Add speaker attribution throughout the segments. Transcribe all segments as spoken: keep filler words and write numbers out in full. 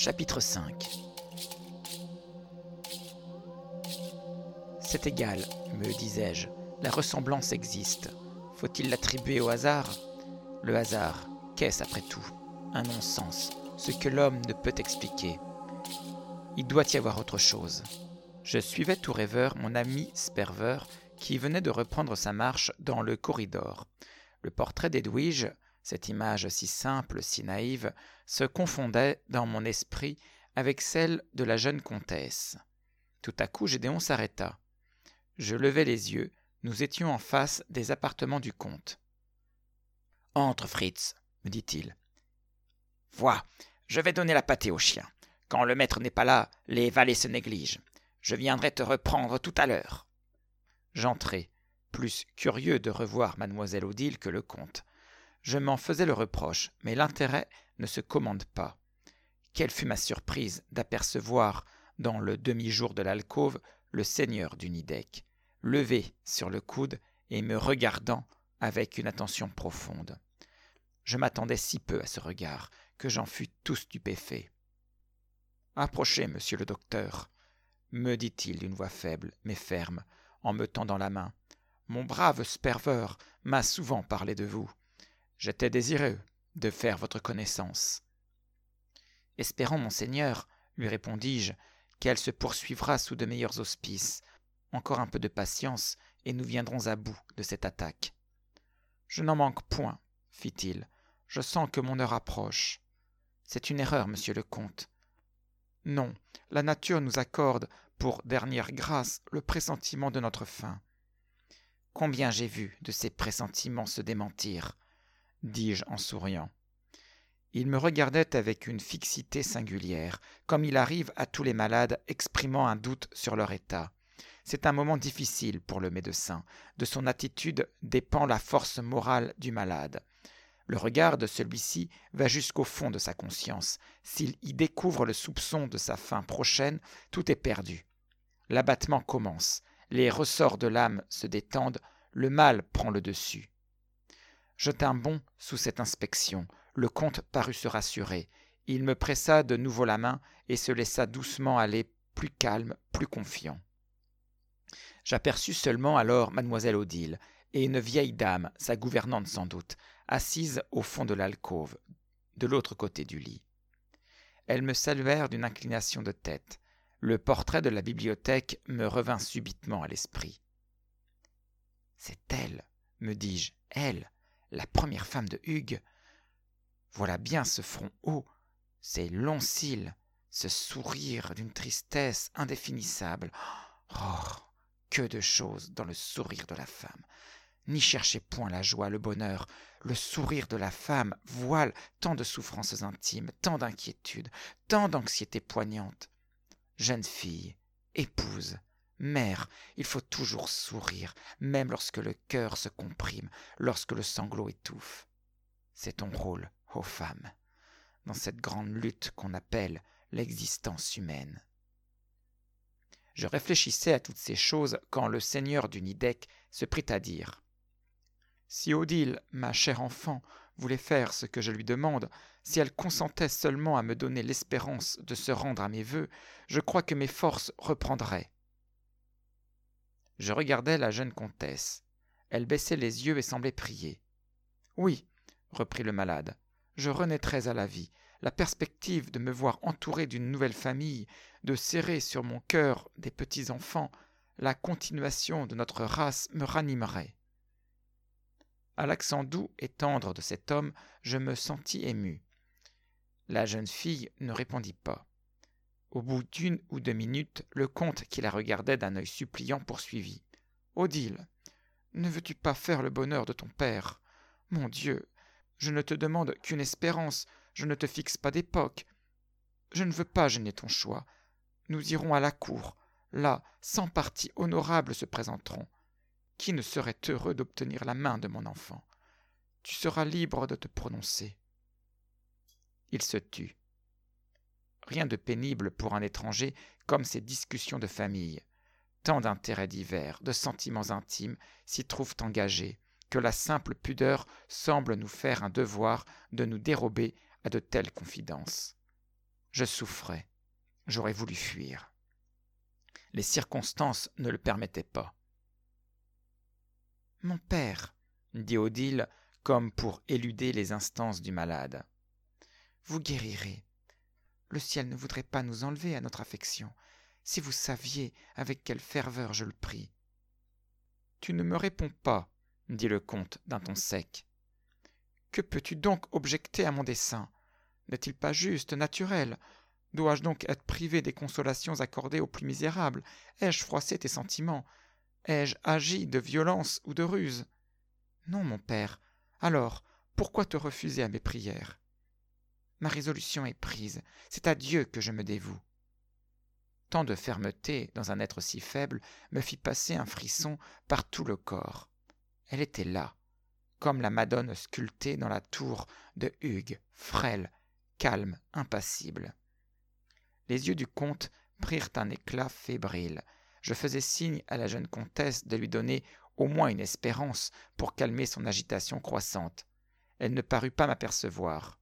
Speaker 1: Chapitre cinq. C'est égal, me disais-je, la ressemblance existe. Faut-il l'attribuer au hasard ? Le hasard, qu'est-ce après tout ? Un non-sens, ce que l'homme ne peut expliquer. Il doit y avoir autre chose. Je suivais tout rêveur mon ami Sperver qui venait de reprendre sa marche dans le corridor. Le portrait d'Edwige, cette image si simple, si naïve, se confondait dans mon esprit avec celle de la jeune comtesse. Tout à coup, Gédéon s'arrêta. Je levai les yeux, nous étions en face des appartements du comte. « Entre, Fritz, me dit-il. « Vois, je vais donner la pâtée au chien. Quand le maître n'est pas là, les valets se négligent. Je viendrai te reprendre tout à l'heure. » J'entrai, plus curieux de revoir mademoiselle Odile que le comte. Je m'en faisais le reproche, mais l'intérêt ne se commande pas. Quelle fut ma surprise d'apercevoir, dans le demi-jour de l'alcôve, le seigneur du Nidec, levé sur le coude et me regardant avec une attention profonde. Je m'attendais si peu à ce regard que j'en fus tout stupéfait. « Approchez, monsieur le docteur, » me dit-il d'une voix faible mais ferme, en me tendant la main. « Mon brave Sperver m'a souvent parlé de vous. J'étais désireux de faire votre connaissance. » « Espérons, monseigneur, lui répondis-je, qu'elle se poursuivra sous de meilleurs auspices. Encore un peu de patience, et nous viendrons à bout de cette attaque. »« Je n'en manque point, fit-il. Je sens que mon heure approche. C'est une erreur, monsieur le comte. Non, la nature nous accorde, pour dernière grâce, le pressentiment de notre fin. Combien j'ai vu de ces pressentiments se démentir, dis-je en souriant. Il me regardait avec une fixité singulière, comme il arrive à tous les malades exprimant un doute sur leur état. C'est un moment difficile pour le médecin. De son attitude dépend la force morale du malade. Le regard de celui-ci va jusqu'au fond de sa conscience. S'il y découvre le soupçon de sa fin prochaine, tout est perdu. L'abattement commence, les ressorts de l'âme se détendent, le mal prend le dessus. Je tins bon sous cette inspection. Le comte parut se rassurer. Il me pressa de nouveau la main et se laissa doucement aller, plus calme, plus confiant. J'aperçus seulement alors mademoiselle Odile et une vieille dame, sa gouvernante sans doute, assise au fond de l'alcôve, de l'autre côté du lit. Elles me saluèrent d'une inclination de tête. Le portrait de la bibliothèque me revint subitement à l'esprit. « C'est elle, me dis-je, elle, la première femme de Hugues. Voilà bien ce front haut, ces longs cils, ce sourire d'une tristesse indéfinissable. Oh, que de choses dans le sourire de la femme. N'y cherchez point la joie, le bonheur. Le sourire de la femme voile tant de souffrances intimes, tant d'inquiétudes, tant d'anxiétés poignantes. Jeune fille, épouse, mère, il faut toujours sourire, même lorsque le cœur se comprime, lorsque le sanglot étouffe. C'est ton rôle, ô femme, dans cette grande lutte qu'on appelle l'existence humaine. » Je réfléchissais à toutes ces choses quand le seigneur du Nidec se prit à dire « Si Odile, ma chère enfant, voulait faire ce que je lui demande, si elle consentait seulement à me donner l'espérance de se rendre à mes vœux, je crois que mes forces reprendraient. » Je regardais la jeune comtesse. Elle baissait les yeux et semblait prier. « Oui, » reprit le malade, « je renaîtrais à la vie. La perspective de me voir entouré d'une nouvelle famille, de serrer sur mon cœur des petits-enfants, la continuation de notre race me ranimerait. » À l'accent doux et tendre de cet homme, je me sentis ému. La jeune fille ne répondit pas. Au bout d'une ou deux minutes, le comte qui la regardait d'un œil suppliant poursuivit. « Odile, ne veux-tu pas faire le bonheur de ton père ? Mon Dieu, je ne te demande qu'une espérance, je ne te fixe pas d'époque. Je ne veux pas gêner ton choix. Nous irons à la cour. Là, cent partis honorables se présenteront. Qui ne serait heureux d'obtenir la main de mon enfant ? Tu seras libre de te prononcer. » Il se tut. Rien de pénible pour un étranger comme ces discussions de famille. Tant d'intérêts divers, de sentiments intimes s'y trouvent engagés, que la simple pudeur semble nous faire un devoir de nous dérober à de telles confidences. Je souffrais. J'aurais voulu fuir. Les circonstances ne le permettaient pas. « Mon père, » dit Odile, comme pour éluder les instances du malade, « vous guérirez. Le ciel ne voudrait pas nous enlever à notre affection. Si vous saviez avec quelle ferveur je le prie. »« Tu ne me réponds pas, » dit le comte d'un ton sec. « Que peux-tu donc objecter à mon dessein? N'est-il pas juste, naturel? Dois-je donc être privé des consolations accordées aux plus misérables? Ai-je froissé tes sentiments? Ai-je agi de violence ou de ruse? Non, mon père. Alors, pourquoi te refuser à mes prières? Ma résolution est prise. C'est à Dieu que je me dévoue. » Tant de fermeté dans un être si faible me fit passer un frisson par tout le corps. Elle était là, comme la Madone sculptée dans la tour de Hugues, frêle, calme, impassible. Les yeux du comte prirent un éclat fébrile. Je faisais signe à la jeune comtesse de lui donner au moins une espérance pour calmer son agitation croissante. Elle ne parut pas m'apercevoir.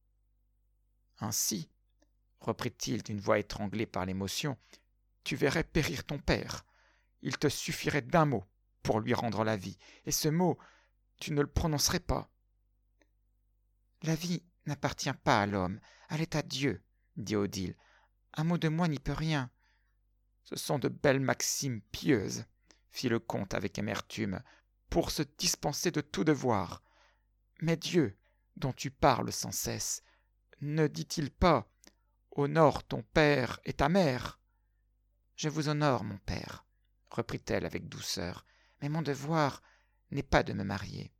Speaker 1: « Ainsi, » reprit-il d'une voix étranglée par l'émotion, « tu verrais périr ton père. Il te suffirait d'un mot pour lui rendre la vie, et ce mot, tu ne le prononcerais pas. »« La vie n'appartient pas à l'homme, elle est à Dieu, » dit Odile. « Un mot de moi n'y peut rien. »« Ce sont de belles maximes pieuses, » fit le comte avec amertume, « pour se dispenser de tout devoir. Mais Dieu, dont tu parles sans cesse, ne dit-il pas « Honore ton père et ta mère » ? Je vous honore, mon père, reprit-elle avec douceur, mais mon devoir n'est pas de me marier.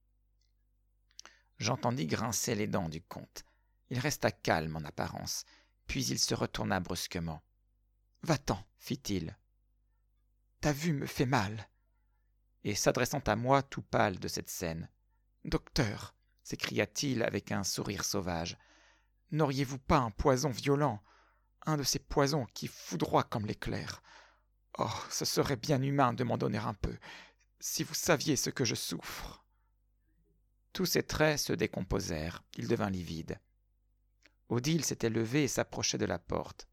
Speaker 1: J'entendis grincer les dents du comte. Il resta calme en apparence, puis il se retourna brusquement. « Va-t'en, fit-il. Ta vue me fait mal. » Et s'adressant à moi tout pâle de cette scène, « Docteur, s'écria-t-il avec un sourire sauvage, n'auriez-vous pas un poison violent, un de ces poisons qui foudroient comme l'éclair? Oh, ce serait bien humain de m'en donner un peu, si vous saviez ce que je souffre. » Tous ses traits se décomposèrent, il devint livide. Odile s'était levée et s'approchait de la porte.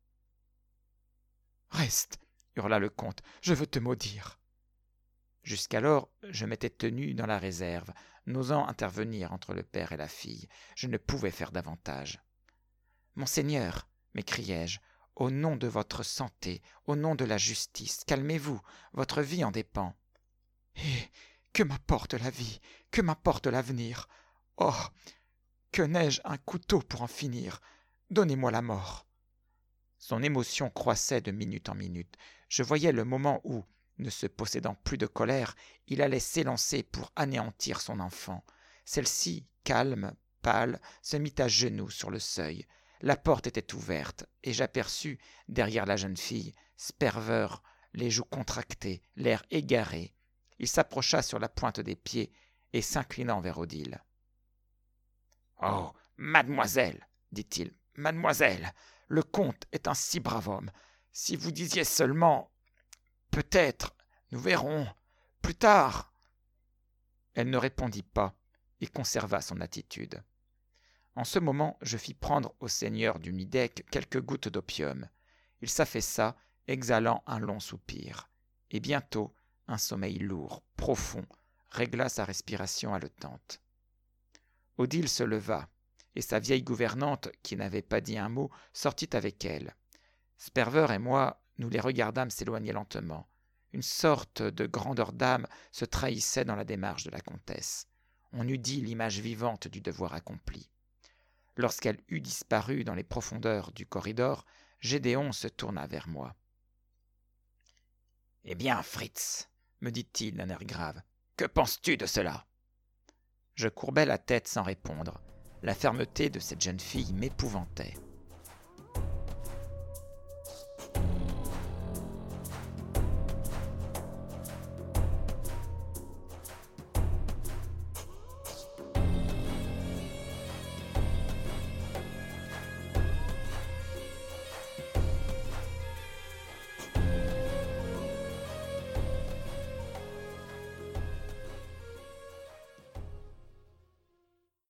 Speaker 1: « Reste, » hurla le comte, « je veux te maudire. » Jusqu'alors, je m'étais tenu dans la réserve, n'osant intervenir entre le père et la fille. Je ne pouvais faire davantage. « Monseigneur, » m'écriai-je, « au nom de votre santé, au nom de la justice, calmez-vous, votre vie en dépend. »« Eh, que m'apporte la vie, que m'apporte l'avenir? Oh, que n'ai-je un couteau pour en finir? Donnez-moi la mort. » Son émotion croissait de minute en minute. Je voyais le moment où, ne se possédant plus de colère, il allait s'élancer pour anéantir son enfant. Celle-ci, calme, pâle, se mit à genoux sur le seuil. La porte était ouverte, et j'aperçus, derrière la jeune fille, Sperver, les joues contractées, l'air égaré. Il s'approcha sur la pointe des pieds et s'inclinant vers Odile. « Oh, mademoiselle, dit-il, mademoiselle, le comte est un si brave homme. Si vous disiez seulement... Peut-être, nous verrons, plus tard. » Elle ne répondit pas et conserva son attitude. En ce moment, je fis prendre au seigneur du Nidec quelques gouttes d'opium. Il s'affaissa, exhalant un long soupir. Et bientôt, un sommeil lourd, profond, régla sa respiration haletante. Odile se leva, et sa vieille gouvernante, qui n'avait pas dit un mot, sortit avec elle. Sperver et moi, nous les regardâmes s'éloigner lentement. Une sorte de grandeur d'âme se trahissait dans la démarche de la comtesse. On eût dit l'image vivante du devoir accompli. Lorsqu'elle eut disparu dans les profondeurs du corridor, Gédéon se tourna vers moi. « Eh bien, Fritz, » me dit-il d'un air grave, « que penses-tu de cela ?» Je courbai la tête sans répondre. La fermeté de cette jeune fille m'épouvantait.